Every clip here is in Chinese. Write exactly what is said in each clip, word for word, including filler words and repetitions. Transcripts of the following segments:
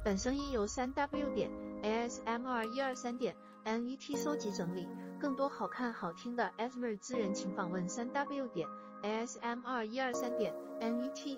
本声音由 三 W 点 A S M R 一二三点 N E T 搜集整理，更多好看好听的 A S M R 资源请访问 三 W 点 A S M R 一二三点 N E T。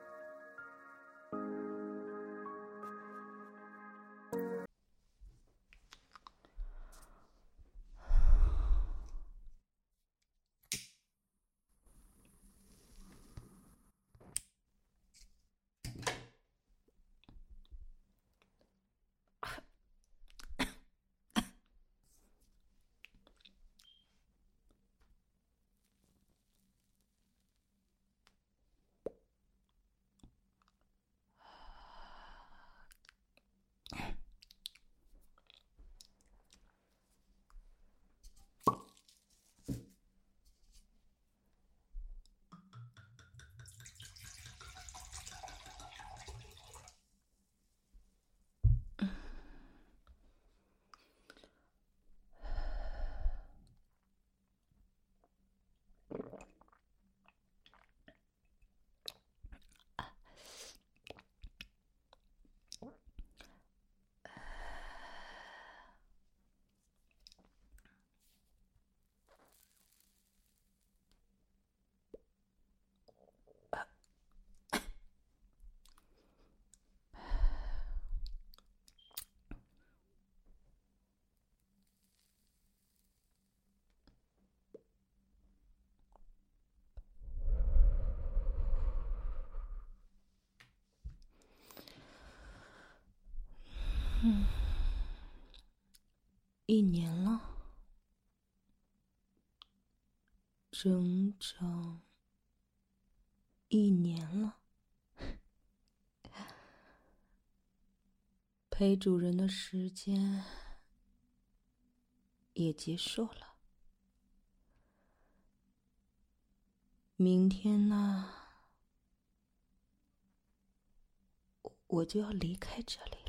嗯，一年了，整整一年了。陪主人的时间也结束了。明天呢，我就要离开这里了。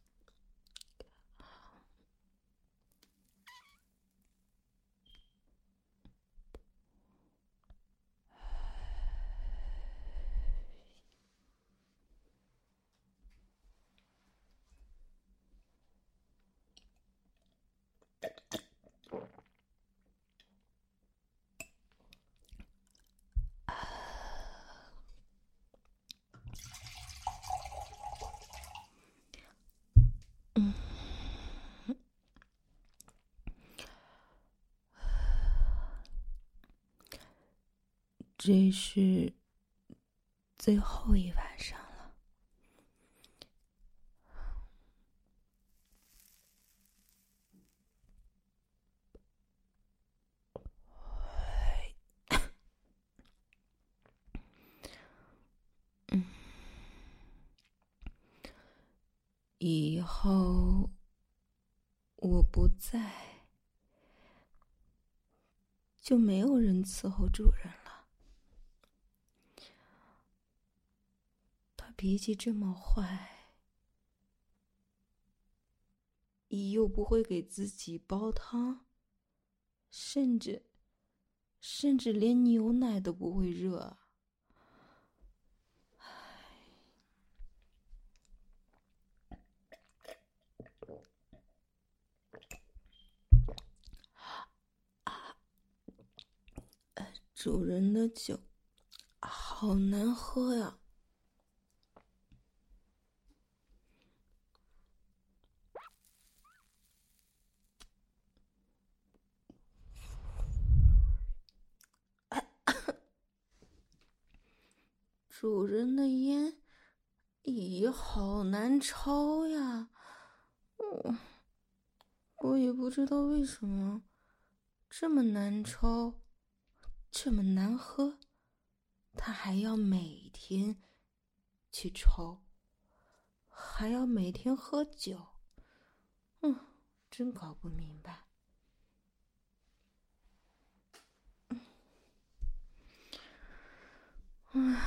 嗯，这是最后一晚上了。嗯，以后我不在，就没有人伺候主人了。他脾气这么坏，又不会给自己煲汤，甚至甚至连牛奶都不会热。主人的酒好难喝呀。主人的烟也好难抽呀。我我也不知道为什么这么难抽，这么难喝，他还要每天去抽，还要每天喝酒。嗯，真搞不明白。嗯，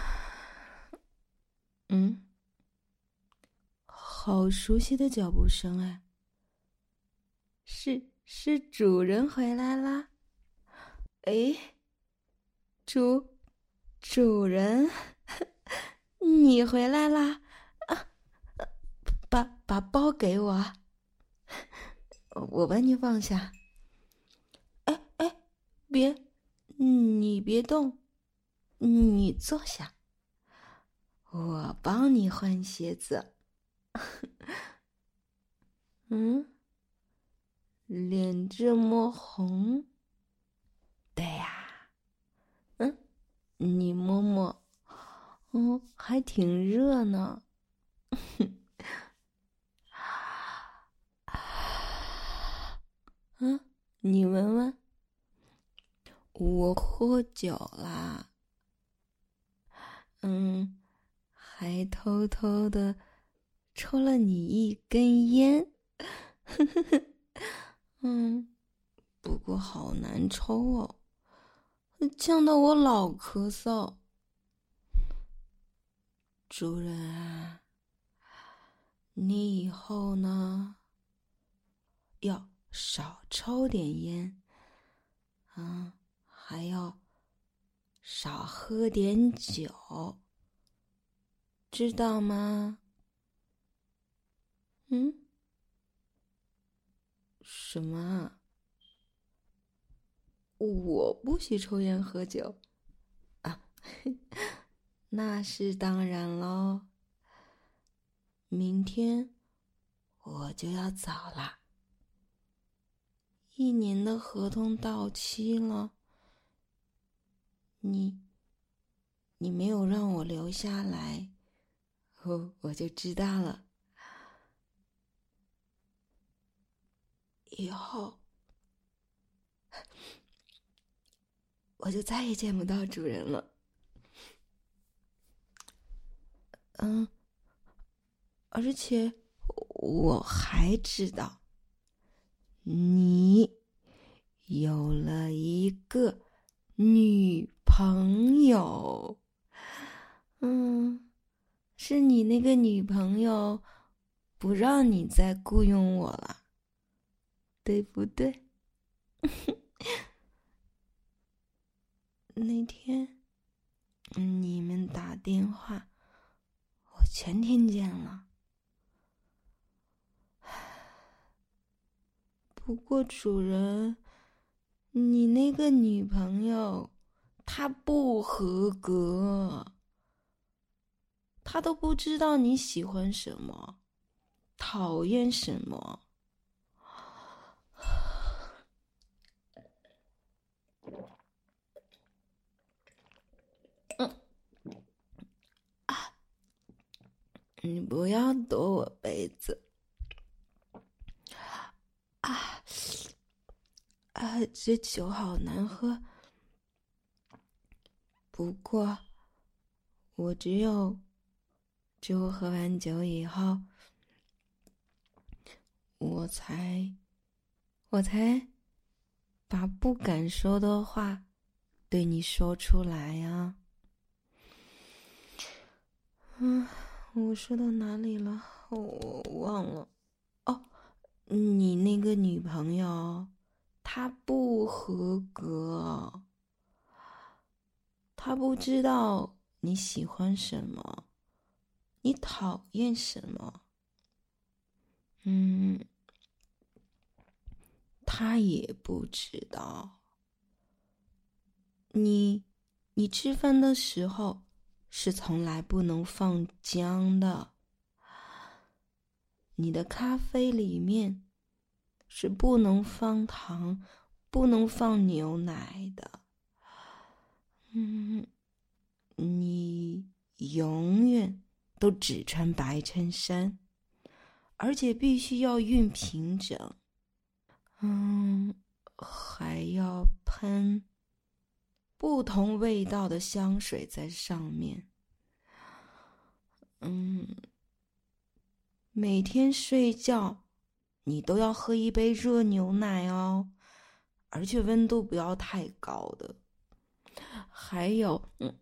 嗯，好熟悉的脚步声哎，是是主人回来啦。哎，主主人，你回来啦？啊，把把包给我，我帮你放下。哎哎，别，你别动，你坐下，我帮你换鞋子。嗯，脸这么红。对呀，嗯，你摸摸，嗯，还挺热呢。嗯，你闻闻，我喝酒啦。嗯，还偷偷的抽了你一根烟。嗯，不过好难抽哦，呛到我老咳嗽。主人啊，你以后呢要少抽点烟啊，还要少喝点酒，知道吗？嗯？什么啊？我不许抽烟喝酒啊，那是当然喽。明天我就要走了，一年的合同到期了，你你没有让我留下来，哦，我就知道了。以后我就再也见不到主人了。嗯，而且我还知道，你有了一个女朋友。嗯，是你那个女朋友不让你再雇佣我了，对不对？那天你们打电话，我全听见了。不过主人，你那个女朋友她不合格，她都不知道你喜欢什么，讨厌什么。嗯啊，你不要夺我杯子。啊啊，这酒好难喝。不过，我只有，只有喝完酒以后，我才，我才把不敢说的话对你说出来呀。嗯，我说到哪里了？我忘了。哦，你那个女朋友，她不合格，她不知道你喜欢什么，你讨厌什么。嗯，她也不知道。你，你吃饭的时候是从来不能放姜的。你的咖啡里面是不能放糖，不能放牛奶的。嗯，你永远都只穿白衬衫，而且必须要熨平整。嗯，还要喷不同味道的香水在上面。嗯，每天睡觉你都要喝一杯热牛奶哦，而且温度不要太高的。还有，嗯，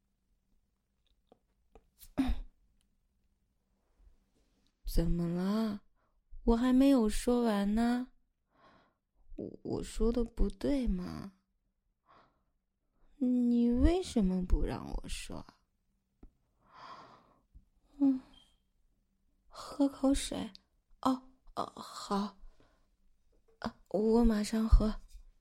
怎么了？我还没有说完呢。我我说的不对吗？你为什么不让我说？嗯， 喝口水。哦哦，好。啊，我马上喝。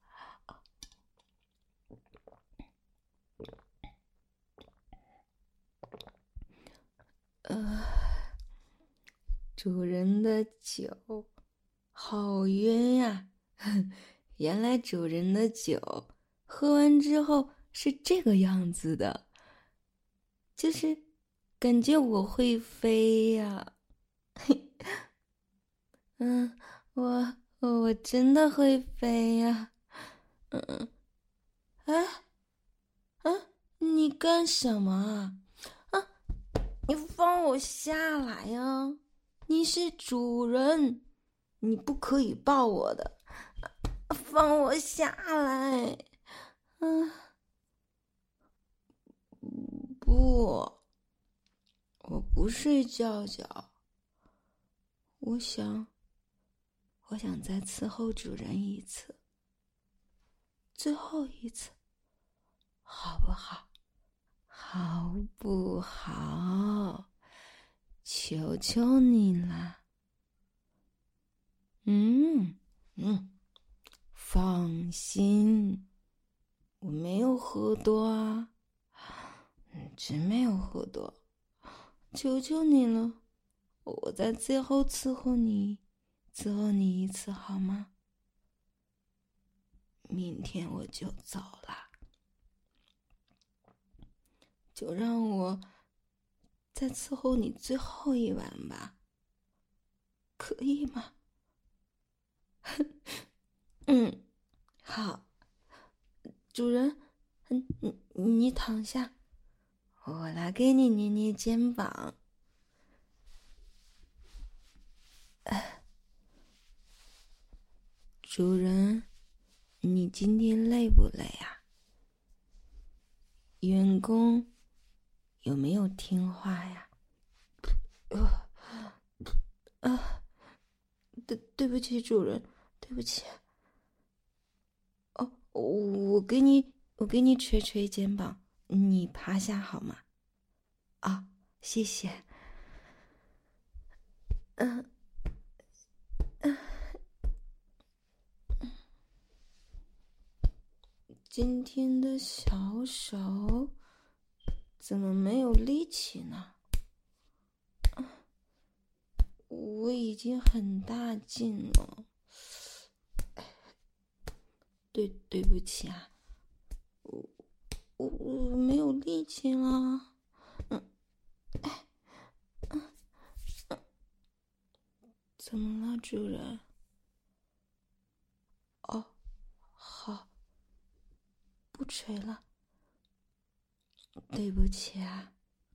呃，主人的酒好晕呀！原来主人的酒喝完之后是这个样子的，就是感觉我会飞呀。嗯，我我真的会飞呀。嗯，哎，啊，你干什么啊？啊，你放我下来呀！你是主人，你不可以抱我的，放我下来。嗯，不，我不睡觉觉，我想，我想再伺候主人一次，最后一次，好不好？好不好？求求你了。嗯嗯，放心，我没有喝多啊，嗯，真没有喝多，求求你了，我在最后伺候你，伺候你一次好吗？明天我就走了，就让我再伺候你最后一晚吧，可以吗？嗯，好，主人，嗯，你你躺下，我来给你捏捏肩膀。主人，你今天累不累啊？员工有没有听话呀？呃，啊，对对不起，主人，对不起。哦，我给你，我给你捶捶肩膀，你趴下好吗？啊，谢谢。嗯、嗯、今天的小手怎么没有力气呢？我已经很大劲了。对，对不起啊，我我我没有力气了。嗯，哎，嗯嗯，怎么了，主人？哦，好，不捶了。对不起啊。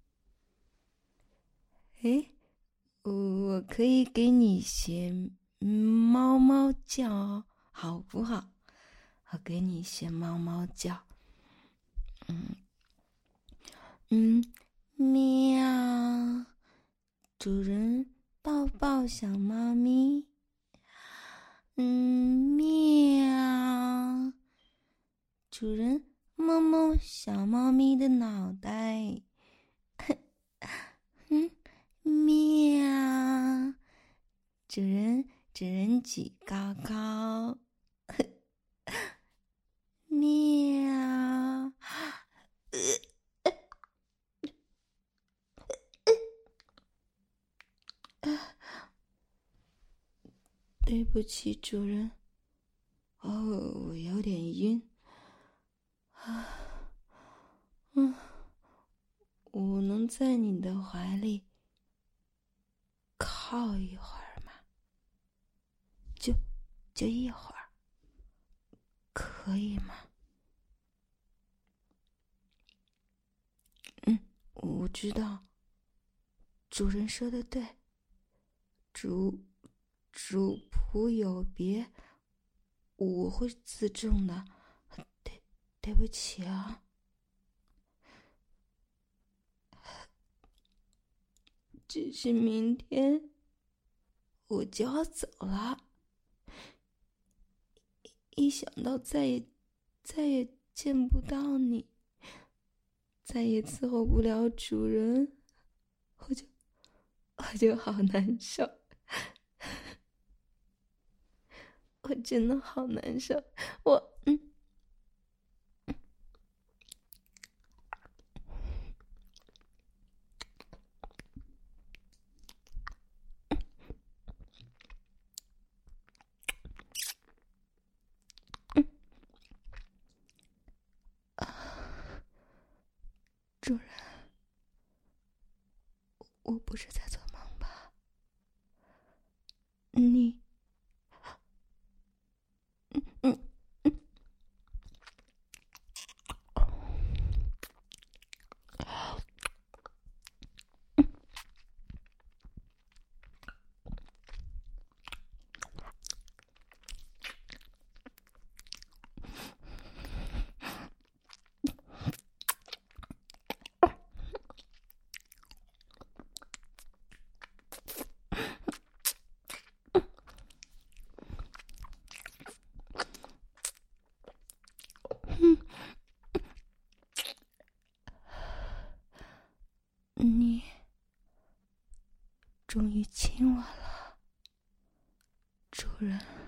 诶，我可以给你学猫猫叫，好不好？我给你学猫猫叫。嗯嗯，喵，主人抱抱小猫咪。嗯，喵，主人摸摸小猫咪的脑袋。嗯，喵，主人主人举高高。喵，对不起，主人。哦，我有点晕。啊，嗯，我能在你的怀里靠一会儿吗？就就一会儿，可以吗？嗯，我知道，主人说的对，主主仆有别，我会自重的。对，对不起啊。只是明天我就要走了，一想到再也再也见不到你，再也伺候不了主人，我就我就好难受，我真的好难受，我嗯。主人，我不是在做梦吧？你，嗯嗯嗯，你终于亲我了，主人。